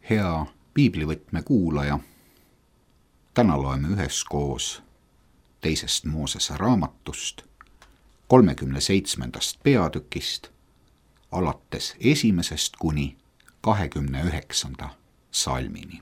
Hea piiblivõtme kuulaja, täna loeme üheskoos teisest Moosese raamatust 37. peatükist alates 1. kuni 29. salmini.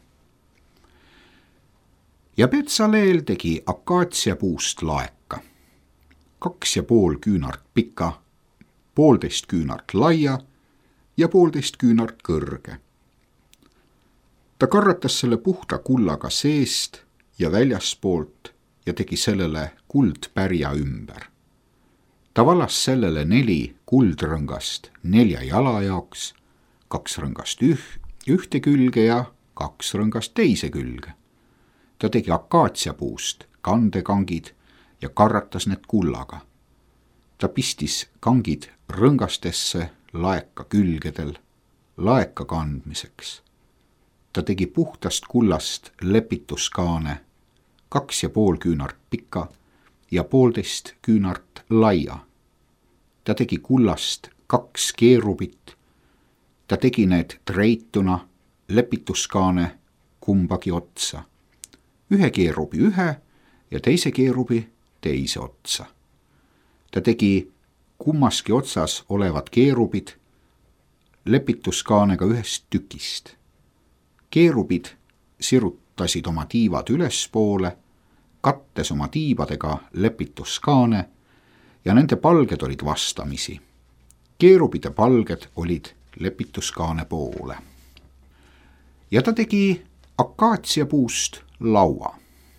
Ja Betsaleel tegi akaatsiapuust laeka, 2,5 küünart pika, 1,5 küünart laia ja 1,5 küünart kõrge. Ta karratas selle puhta kullaga seest ja väljaspoolt ja tegi sellele kuldpärja ümber. Ta valas sellele 4 kuldrõngast 4 jala jaoks, 2 rõngast ühte külge ja 2 rõngast teise külge. Ta tegi akaatsiapuust kandekangid ja karratas need kullaga. Ta pistis kangid rõngastesse laeka külgedel laeka kandmiseks. Ta tegi puhtast kullast lepituskaane 2,5 küünart pika ja 1,5 küünart laia. Ta tegi kullast 2 keerubit. Ta tegi need treituna lepituskaane kumbagi otsa. 1 keerubi ühe ja teise keerubi teise otsa. Ta tegi kummaski otsas olevad keerubid lepituskaanega 1 tükist. Keerubid sirutasid oma tiivad ülespoole, kattes oma tiibadega lepituskaane ja nende palged olid vastamisi. Keerubide palged olid lepituskaane poole. Ja ta tegi akaatsiapuust laua.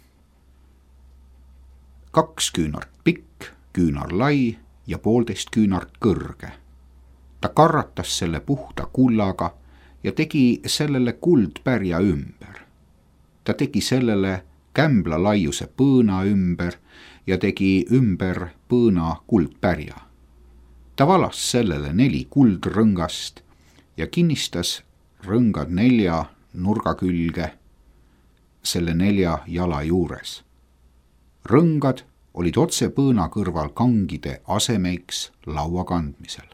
2 küünart pikk, küünar lai ja 1,5 küünart kõrge. Ta karratas selle puhta kullaga ja tegi sellele kuldpärja ümber. Ta tegi sellele kämbla laiuse põõna ümber ja tegi ümber põõna kuldpärja. Ta valas sellele 4 kuldrõngast ja kinnistas rõngad 4 nurga külge selle 4 jala juures. Rõngad olid otse põõna kõrval kangide asemeiks laua kandmisel.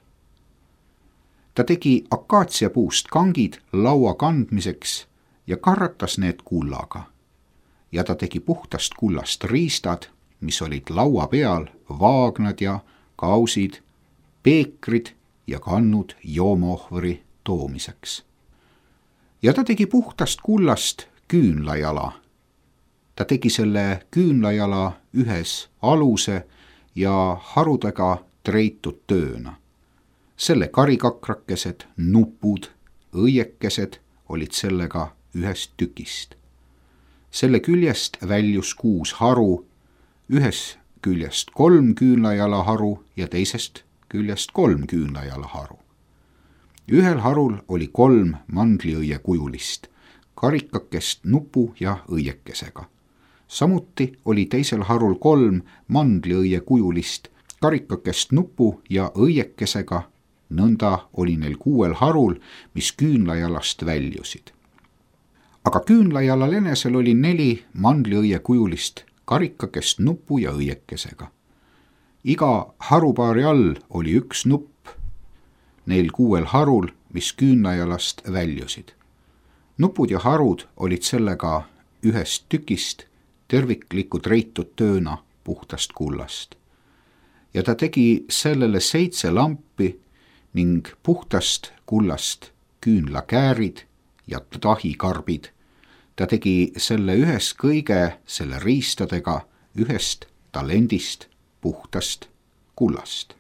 Ta tegi akaatsiapuust kangid laua kandmiseks ja karratas need kullaga. Ja ta tegi puhtast kullast riistad, mis olid laua peal, vaagnad ja kausid, peekrid ja kannud joomaohvri toomiseks. Ja ta tegi puhtast kullast küünlajala. Ta tegi selle küünlajala ühes aluse ja harudega treitud tööna. Selle karikakrakesed, nupud, õiekesed olid sellega 1 tükist. Selle küljest väljus 6 haru, 1 küljest 3 küünlajala haru ja teisest küljest 3 küünlajala haru. Ühel harul oli 3 mandliõie kujulist, karikakest nupu ja õiekesega. Samuti oli teisel harul 3 mandliõie kujulist, karikakest nupu ja õiekesega. Nõnda oli neil 6 harul, mis küünlajalast väljusid. Aga küünlajalal enesel oli 4 mandliõie kujulist, karikakest nupu ja õiekesega. Iga harupaari all oli 1 nupp neil 6 harul, mis küünlajalast väljusid. Nupud ja harud olid sellega 1 tükist, tervikliku treitud tööna puhtast kullast. Ja ta tegi sellele 7 lampi ning puhtast kullast küünlakäärid ja tahikarbid. Ta tegi selle 1 kõige selle riistadega 1 talendist puhtast kullast.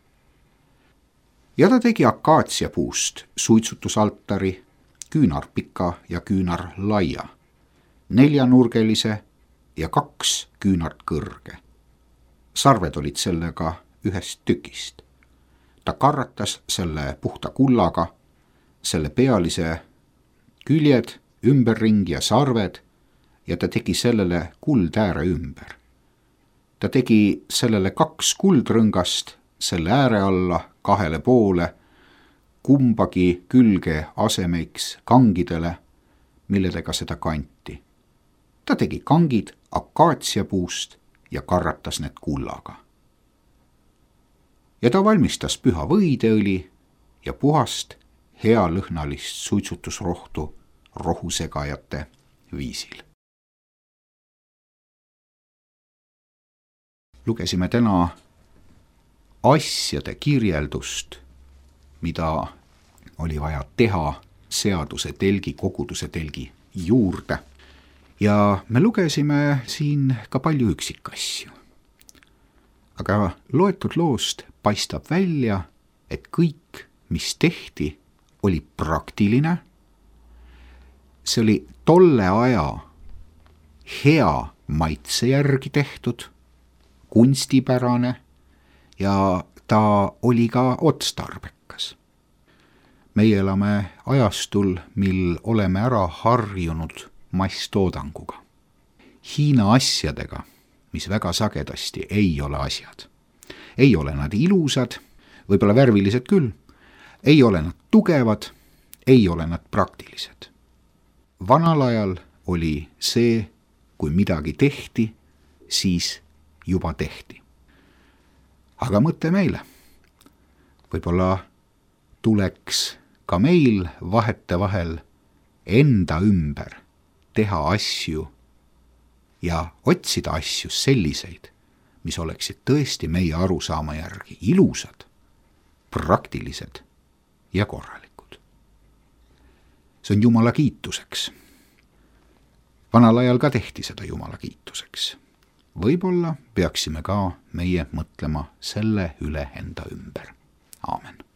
Ja ta tegi akaatsiapuust suitsutusaltari, küünar pika ja küünar laia, 4-nurgelise ja 2 küünart kõrge. Sarved olid sellega 1 tükist. Ta karratas selle puhta kullaga, selle pealise küljed, ümberringi ja sarved ja ta tegi sellele kuldääre ümber. Ta tegi sellele 2 kuldrõngast selle ääre alla 2 poole, kumbagi külge asemeiks kangidele, milledega seda kanti. Ta tegi kangid akaatsiapuust ja karratas need kullaga. Ja ta valmistas püha võideõli ja puhast healõhnalist suitsutusrohtu rohusegajate viisil. Lugesime täna asjade kirjeldust, mida oli vaja teha seaduse telgi, koguduse telgi juurde. Ja me lugesime siin ka palju üksikasju. Aga loetud loost paistab välja, et kõik, mis tehti, oli praktiline. See oli tolle aja hea maitse järgi tehtud, kunstipärane ja ta oli ka otstarbekas. Meie elame ajastul, mil oleme ära harjunud masstoodanguga. Hiina asjadega, mis väga sagedasti ei ole asjad. Ei ole nad ilusad, võib-olla värvilised küll, ei ole nad tugevad, ei ole nad praktilised. Vanal ajal oli see, kui midagi tehti, siis juba tehti. Aga mõte meile. Võib-olla tuleks ka meil vahetevahel enda ümber teha asju ja otsida asju selliseid, mis oleksid tõesti meie arusaama järgi ilusad, praktilised ja korralikud. See on Jumala kiituseks. Vanal ajal ka tehti seda Jumala kiituseks. Võib-olla peaksime ka meie mõtlema selle üle enda ümber. Aamen.